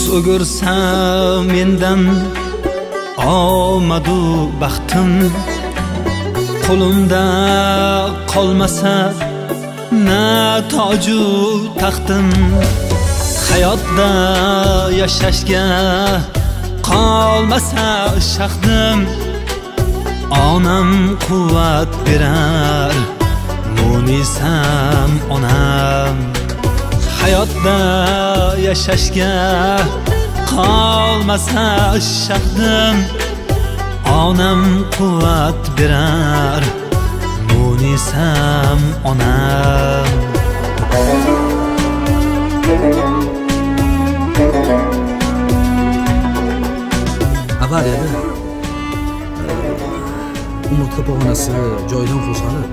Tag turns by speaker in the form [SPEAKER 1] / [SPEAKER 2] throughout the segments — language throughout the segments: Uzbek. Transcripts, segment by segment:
[SPEAKER 1] o'girsa mendan omadu baxtim, qo'limda qolmasa na toju taxtim, hayotda yashashga qolmasa shahdim, onam quvvat berar munisam onam. Hayotda yashashga qolmasa shahdim, onam quvvat berar munisam onam.
[SPEAKER 2] Avariyada umurtqa pog'onasi joyidan qo'zg'alib,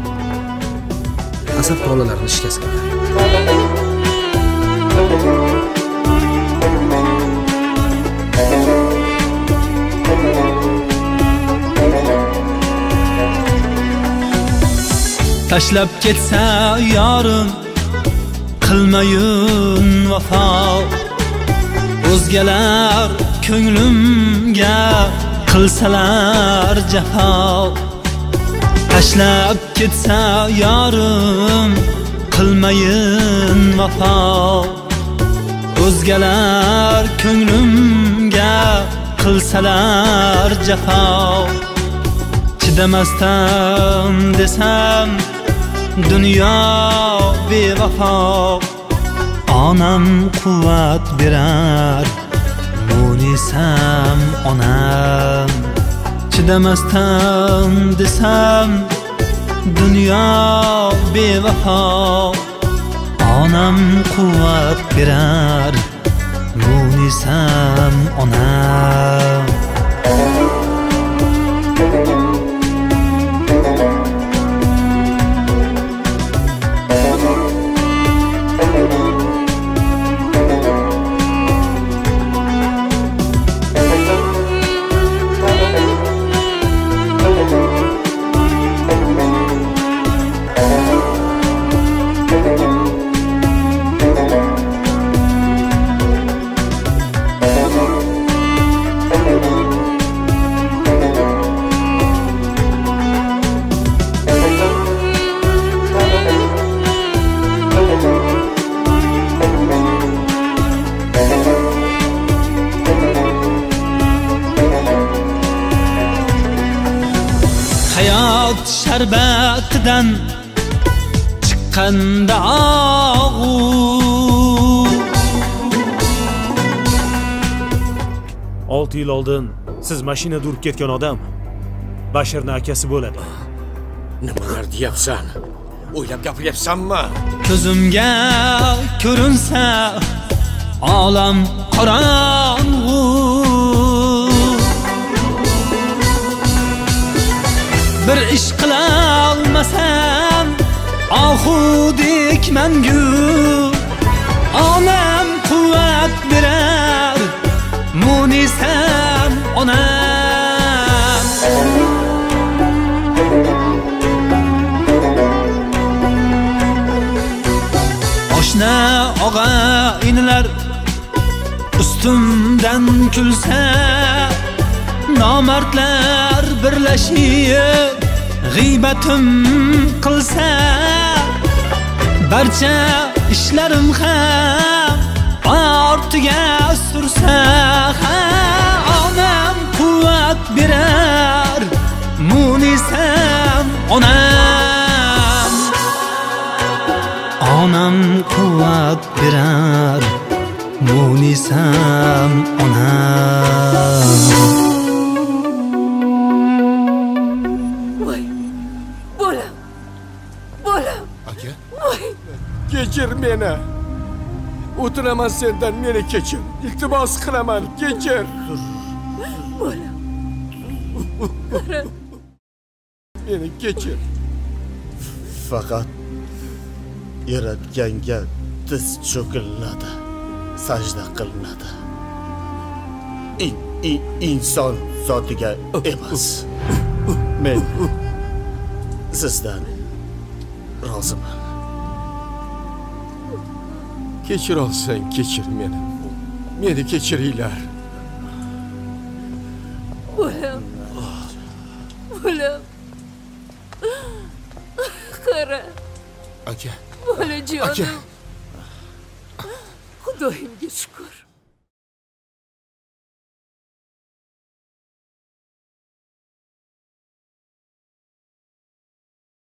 [SPEAKER 2] asab tolalarini shikast qilgan.
[SPEAKER 1] Tashlab ketsa yorim qilmayun vafo, o'zgalar ko'nglimga qilsalar jafo. Tashlab ketsa yorim qilmayin vafo, o'zgalar ko'nglimga qilsalar jafo. Chidamasdan desam dunyo bevafo, onam quvvat berar munisam onam. Chidamasdan desam dunyo bevafo, onam quvvat berar munisam onam. Hayot sharbatidan chiqqanda og'u,
[SPEAKER 3] 6 yil oldin siz mashinada urib ketgan odam Bashirning akasi bo'ladi.
[SPEAKER 4] Nimalar deyapsan? O'ylab gapiryapsanmi?
[SPEAKER 1] Ko'zimga ko'rinsa olam qorong'u, bir ish qila olmasam ohudek mangu, onam quvvat berar munisam onam. Oshna og'a inilar ustimdan kulsa, nomardlar birlashib g'iybatim qilsa, barcha ishlarim ham ortiga sursa, onam quvvat berar munisam onam. Onam quvvat berar munisam onam.
[SPEAKER 4] Kechir meni. O'tiraman sendan, meni kechir. Iltimos qilaman, kechir. Meni kechir.
[SPEAKER 5] Faqat yaratganga tiz cho'kiladi, sajda qilinadi. Inson zotiga emas. Men sizdan roziman.
[SPEAKER 4] Kechir olsang, kechir meni. Meni kechiringlar.
[SPEAKER 6] Bolam. Bolam. Qara,
[SPEAKER 4] Aka.
[SPEAKER 6] bolajonim. Xudoyimga shukr.